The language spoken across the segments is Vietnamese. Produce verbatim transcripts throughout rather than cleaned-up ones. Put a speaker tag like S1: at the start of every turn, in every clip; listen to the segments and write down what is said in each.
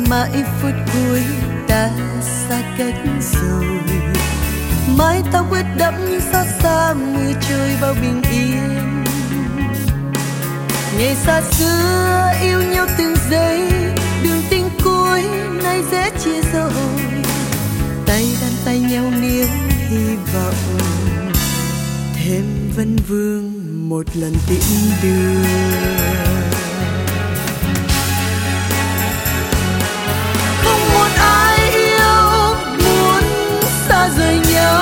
S1: mãi phút cuối ta xa cách rồi. Mái tóc ướt đẫm xót xa mưa trôi vào bình yên. Ngày xa xưa yêu nhau từng giây, đường tình cuối nay dễ chia rồi. Tay đan tay nhau níu hy vọng, thêm vấn vương một lần tiễn đưa. Không một ai yêu muốn xa rời nhau,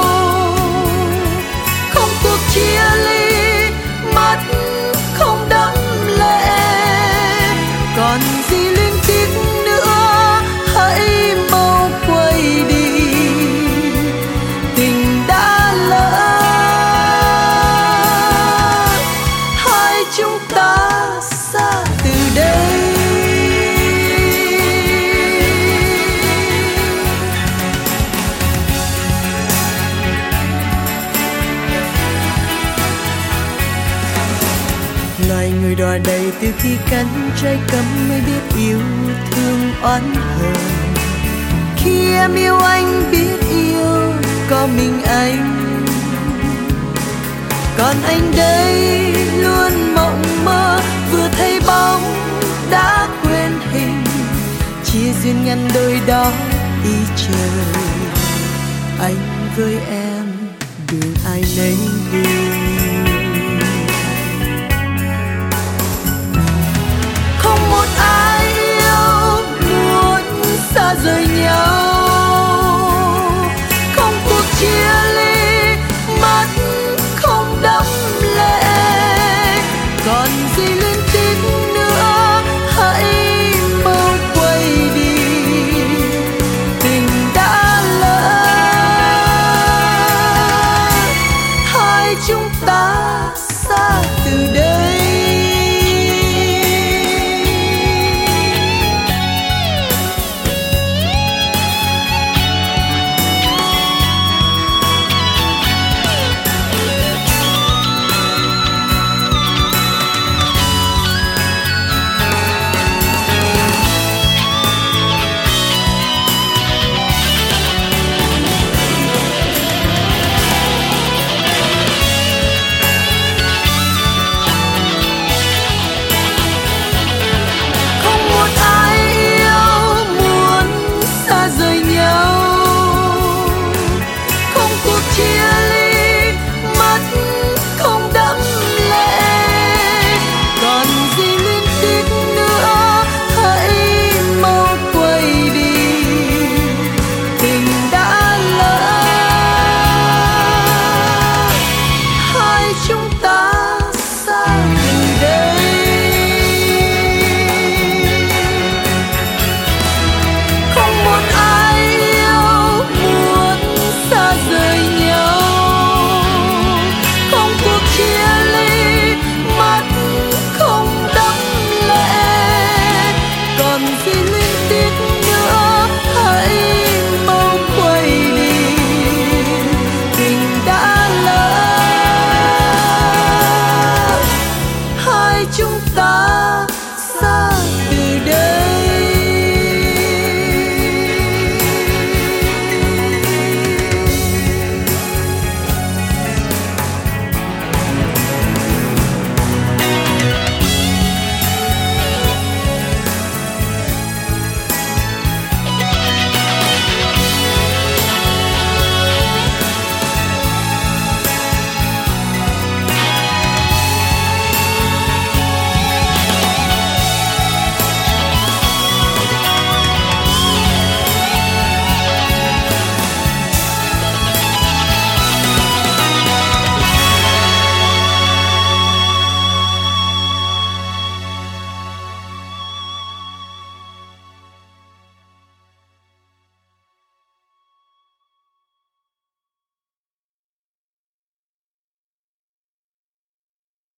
S1: không cuộc chia ly mắt không đẫm lệ. Còn gì luyến tiếc nữa, hãy mau quay đi, tình đã lỡ. Hai chúng ta xa từ đây. Loài người đọa đầy từ khi cắn trái cấm mới biết yêu thương oán hờn. Khi em yêu anh biết yêu có mình anh, còn anh đây luôn mộng mơ, vừa thấy bóng đã quên hình. Chia duyên ngăn đôi đó ý trời, anh với em đường ai nấy đi. Không một ai yêu muốn xa rời nhau,